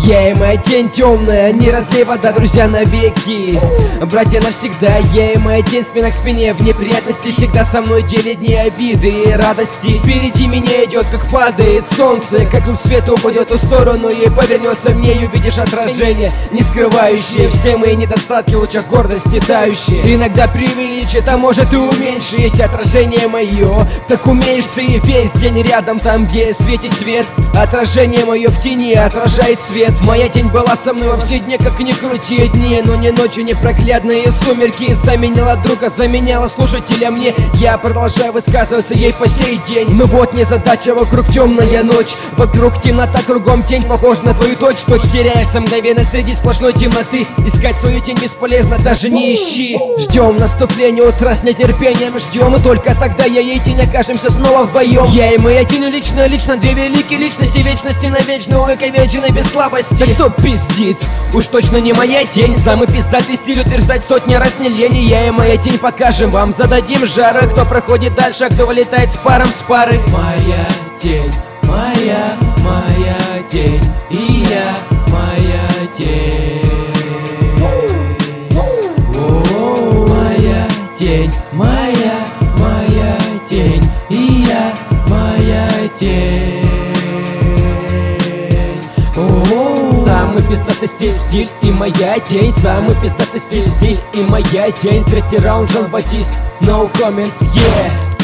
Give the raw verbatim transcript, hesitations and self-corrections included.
Я и моя тень темная, не разлей вода, друзья, навеки. Братья навсегда, я и моя тень, спина к спине. В неприятности всегда со мной делят дни обиды и радости. Впереди меня идет, как падает солнце, как луч света упадет в сторону и повернется мне, и увидишь отражение, не скрывающее все мои недостатки, в лучах гордости тающие. Иногда преувеличит, а может и уменьшить отражение мое. Так умеешь ты весь день рядом, там где светит свет. Отражение мое в тени отражает свет. Моя тень была со мной во все дни, как ни крути дни, но не ночью, не проклятные сумерки. Заменяла друга, заменяла слушателя мне. Я продолжаю высказываться ей по сей день. Но вот незадача, вокруг темная ночь, вокруг темнота, кругом тень, похожа на твою точь. Точь теряешься мгновенно среди сплошной темноты. Искать свою тень бесполезно, даже не ищи. Ждем наступления утра с нетерпением, ждем, и только тогда я и тень окажемся снова вдвоем. Я и моя тень лично, лично две великие личности, вечности навечно, увековечены без слабости. Да кто пиздит? Уж точно не моя тень. Самый пиздатый стиль утверждать сотни раз не лень. Я и моя тень покажем вам, зададим жара. Кто проходит дальше, а кто вылетает с паром с пары. Моя тень, моя, моя тень, и я моя тень. О, моя тень, моя, моя тень, и я моя тень. Самый пиздатый стиль, стиль и моя тень. Самый пиздатый стиль, стиль и моя тень. Третий раунд, Жан-Батист, no comments, yeah.